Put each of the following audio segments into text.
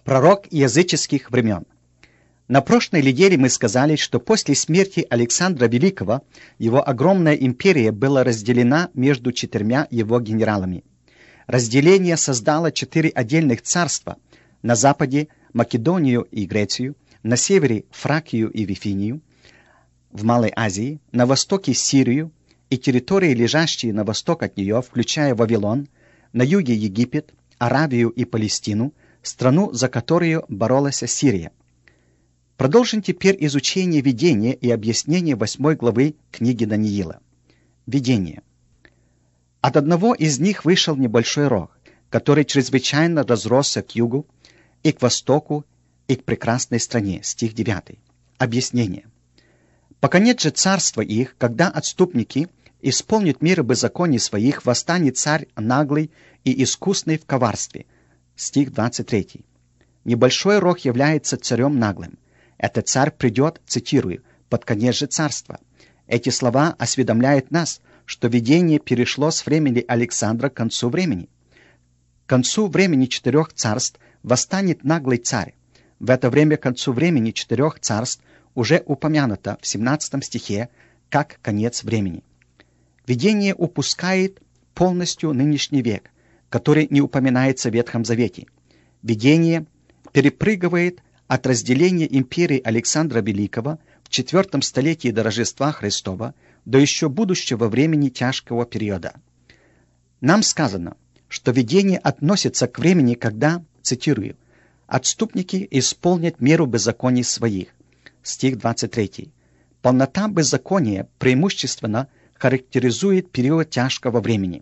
Пророк языческих времен. На прошлой неделе мы сказали, что после смерти Александра Великого его огромная империя была разделена между 4 его генералами. Разделение создало 4 отдельных царства: на западе Македонию и Грецию, на севере Фракию и Вифинию, в Малой Азии, на востоке Сирию и территории, лежащие на восток от нее, включая Вавилон, на юге Египет, Аравию и Палестину, страну, за которую боролась Сирия. Продолжим теперь изучение видения и объяснение 8 главы книги Даниила. Видение. От одного из них вышел небольшой рог, который чрезвычайно разросся к югу и к востоку и к прекрасной стране. Стих 9. Объяснение. Пока нет же царства их, когда отступники исполнят меры беззаконий своих, восстанет царь наглый и искусный в коварстве. Стих 23. Небольшой рог является царем наглым. Этот царь придет, цитирую, под конец же царства. Эти слова осведомляют нас, что видение перешло с времени Александра к концу времени. К концу времени 4 царств восстанет наглый царь. В это время к концу времени 4 царств уже упомянуто в 17 стихе как конец времени. Видение упускает полностью нынешний век, который не упоминается в Ветхом Завете. Видение перепрыгивает от разделения империи Александра Великого в 4 столетии до Рождества Христова до еще будущего времени тяжкого периода. Нам сказано, что видение относится к времени, когда, цитирую, «отступники исполнят меру беззаконий своих». Стих 23. Полнота беззакония преимущественно характеризует период тяжкого времени.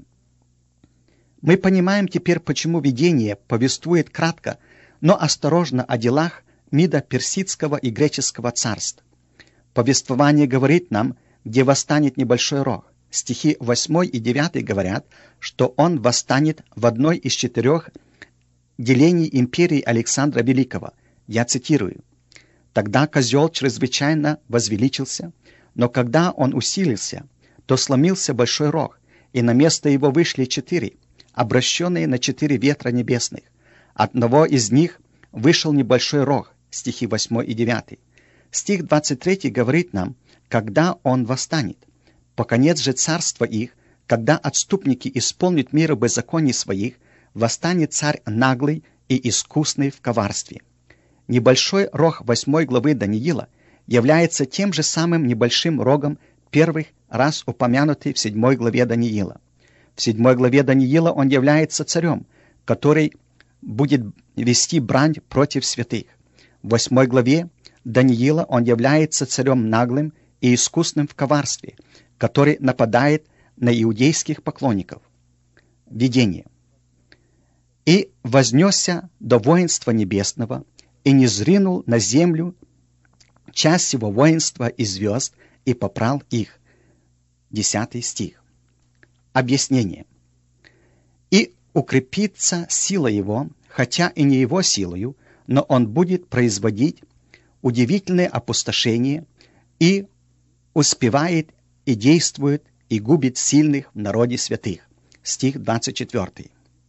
Мы понимаем теперь, почему видение повествует кратко, но осторожно о делах Мидо-Персидского и Греческого царств. Повествование говорит нам, где восстанет небольшой рог. Стихи 8 и 9 говорят, что он восстанет в одной из 4 делений империи Александра Великого. Я цитирую. «Тогда козел чрезвычайно возвеличился, но когда он усилился, то сломился большой рог, и на место его вышли 4, обращенные на 4 ветра небесных. От одного из них вышел небольшой рог». Стихи 8 и 9. Стих 23 говорит нам, когда он восстанет. По конец же царства их, когда отступники исполнят меру беззаконий своих, восстанет царь наглый и искусный в коварстве. Небольшой рог 8 главы Даниила является тем же самым небольшим рогом первых раз упомянутый в 7 главе Даниила. В 7 главе Даниила он является царем, который будет вести брань против святых. В 8 главе Даниила он является царем наглым и искусным в коварстве, который нападает на иудейских поклонников. Видение. «И вознесся до воинства небесного, и низринул на землю часть его воинства и звезд, и попрал их». 10 стих. Объяснение. «И укрепится сила его, хотя и не его силою, но он будет производить удивительное опустошение и успевает и действует и губит сильных в народе святых». Стих 24.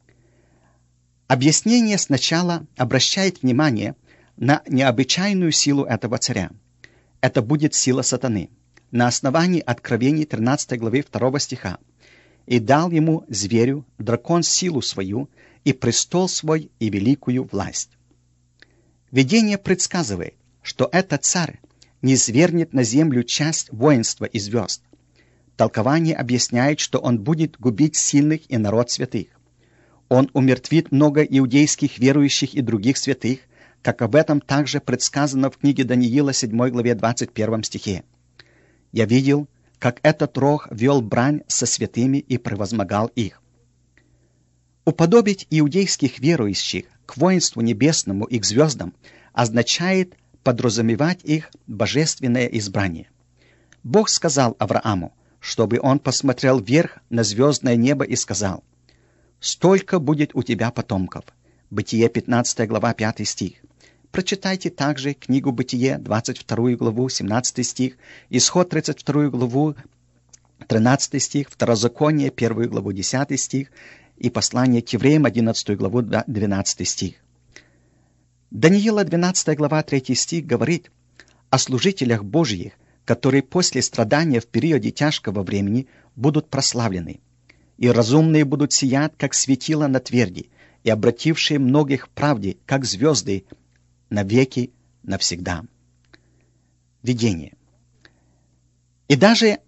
Объяснение сначала обращает внимание на необычайную силу этого царя. Это будет сила сатаны. На основании Откровений 13 главы 2 стиха. «И дал ему, зверю, дракон силу свою, и престол свой, и великую власть». Видение предсказывает, что этот царь низвергнет на землю часть воинства и звезд. Толкование объясняет, что он будет губить сильных и народ святых. Он умертвит много иудейских верующих и других святых, как об этом также предсказано в книге Даниила 7 главе 21 стихе. «Я видел, как этот рог вел брань со святыми и превозмогал их». Уподобить иудейских верующих к воинству небесному и к звездам означает подразумевать их божественное избрание. Бог сказал Аврааму, чтобы он посмотрел вверх на звездное небо и сказал: «Столько будет у тебя потомков». Бытие 15 глава 5 стих. Прочитайте также книгу Бытие 22 главу 17 стих, Исход 32 главу 13 стих, Второзаконие 1 главу 10 стих и послание к евреям 11 главу 12 стих. Даниила 12 глава 3 стих говорит о служителях Божьих, которые после страдания в периоде тяжкого времени будут прославлены. «И разумные будут сиять, как светило на тверди, и обратившие многих к правде, как звезды, навеки навсегда». Видение. «И даже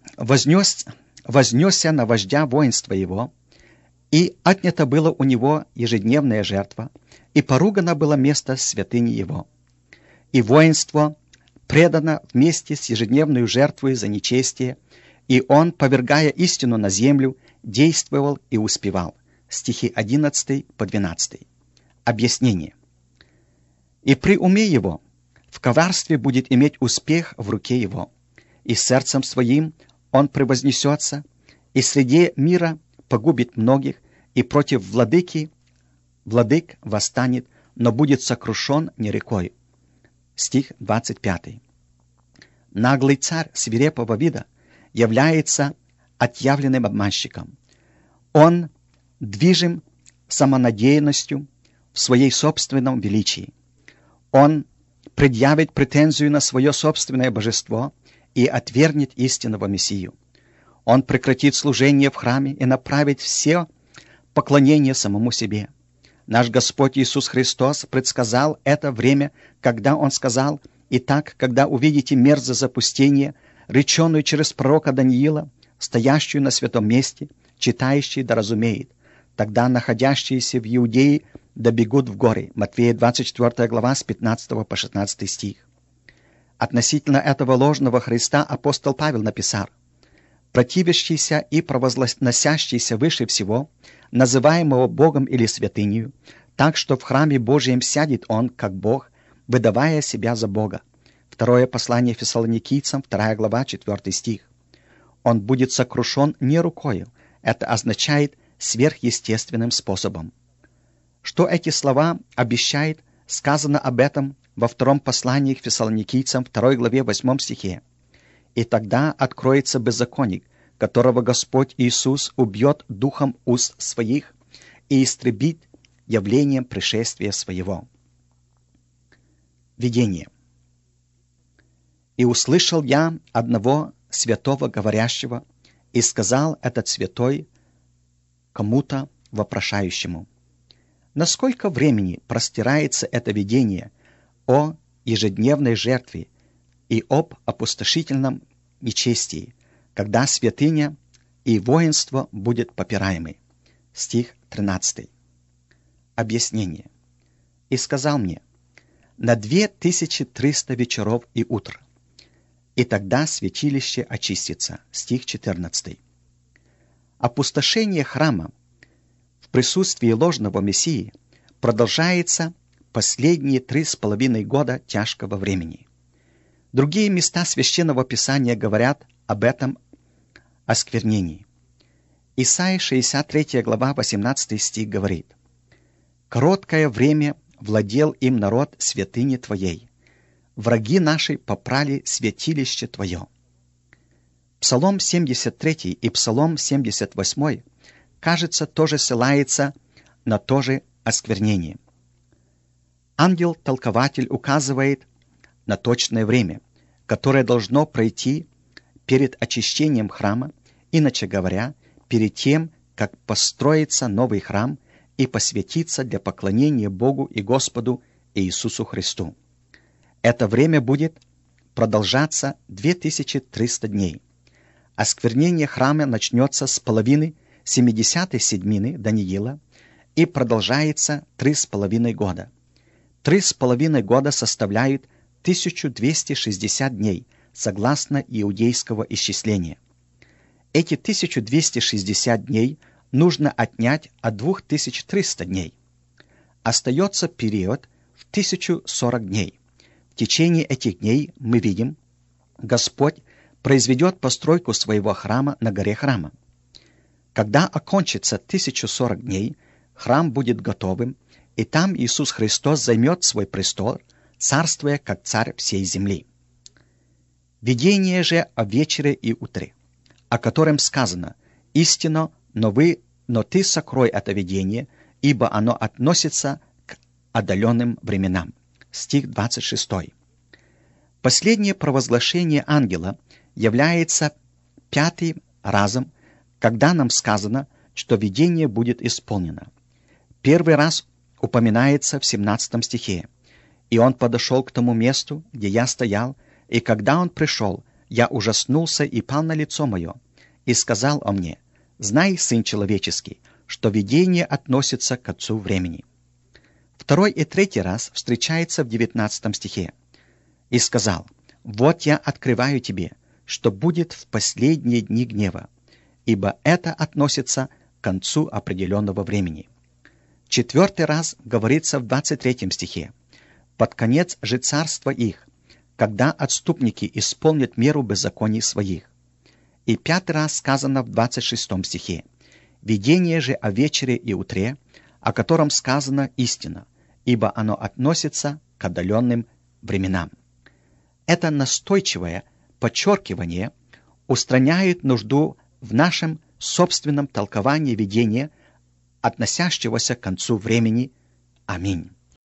вознесся на вождя воинства его, и отнято было у него ежедневная жертва, и поругано было место святыни его. И воинство предано вместе с ежедневной жертвой за нечестие, и он, повергая истину на землю, действовал и успевал». Стихи 11 по 12. Объяснение. «И при уме его в коварстве будет иметь успех в руке его, и сердцем своим он превознесется, и среди мира погубит многих, и против владык восстанет, но будет сокрушен не рекой». Стих 25. Наглый царь свирепого вида является отъявленным обманщиком. Он движим самонадеянностью в своей собственном величии. Он предъявит претензию на свое собственное божество и отвергнет истинного Мессию. Он прекратит служение в храме и направит все поклонение самому себе. Наш Господь Иисус Христос предсказал это время, когда Он сказал: «Итак, когда увидите мерзость запустения, реченную через пророка Даниила, стоящую на святом месте, читающий да разумеет, тогда находящиеся в Иудее да бегут в горы». Матфея 24 глава с 15 по 16 стих. Относительно этого ложного Христа апостол Павел написал: «Противящийся и провозносящийся выше всего, называемого Богом или святынею, так что в храме Божьем сядет он, как Бог, выдавая себя за Бога». Второе послание Фессалоникийцам, 2 глава, 4 стих. Он будет сокрушен не рукою. Это означает сверхъестественным способом. Что эти слова обещают, сказано об этом во втором послании к Фессалоникийцам, 2 главе, 8 стихе. «И тогда откроется беззаконник, которого Господь Иисус убьет духом уст своих и истребит явлением пришествия своего». Видение. «И услышал я одного святого говорящего, и сказал этот святой кому-то вопрошающему: насколько времени простирается это видение о ежедневной жертве и об опустошительном нечестии, когда святыня и воинство будет попираемы?» Стих 13. Объяснение. «И сказал мне: на 2300 вечеров и утр, и тогда святилище очистится». Стих 14. Опустошение храма в присутствии ложного Мессии продолжается последние 3,5 года тяжкого времени. Другие места Священного Писания говорят об этом осквернении. Исайя 63 глава 18 стих говорит: «Короткое время владел им народ святыни Твоей, враги наши попрали святилище Твое». Псалом 73 и Псалом 78, кажется, тоже ссылается на то же осквернение. Ангел-толкователь указывает на точное время, которое должно пройти перед очищением храма, иначе говоря, перед тем, как построится новый храм и посвятится для поклонения Богу и Господу Иисусу Христу. Это время будет продолжаться 2300 дней. Осквернение храма начнется с половины 70-й седмины Даниила и продолжается 3,5 года. 3,5 года составляют 1260 дней, согласно иудейского исчисления. Эти 1260 дней нужно отнять от 2300 дней. Остается период в 1040 дней. В течение этих дней мы видим, Господь произведет постройку своего храма на горе храма. Когда окончится 1040 дней, храм будет готовым, и там Иисус Христос займет свой престол, царствуя как царь всей земли. Видение же о вечере и утре, о котором сказано: «Истинно, но ты сокрой это видение, ибо оно относится к отдаленным временам». стих 26. Последнее провозглашение ангела является пятым разом, когда нам сказано, что видение будет исполнено. Первый раз упоминается в 17 стихе. «И он подошел к тому месту, где я стоял, и когда он пришел, я ужаснулся и пал на лицо мое, и сказал он мне: знай, сын человеческий, что видение относится к концу времени». Второй и третий раз встречается в 19 стихе. «И сказал: вот я открываю тебе, что будет в последние дни гнева, ибо это относится к концу определенного времени». Четвертый раз говорится в 23 стихе. «Под конец же царства их, когда отступники исполнят меру беззаконий своих». И пятый раз сказано в 26 стихе. «Видение же о вечере и утре, о котором сказано истина, ибо оно относится к отдаленным временам». Это настойчивое подчеркивание устраняет нужду в нашем собственном толковании видения, относящегося к концу времени. Аминь.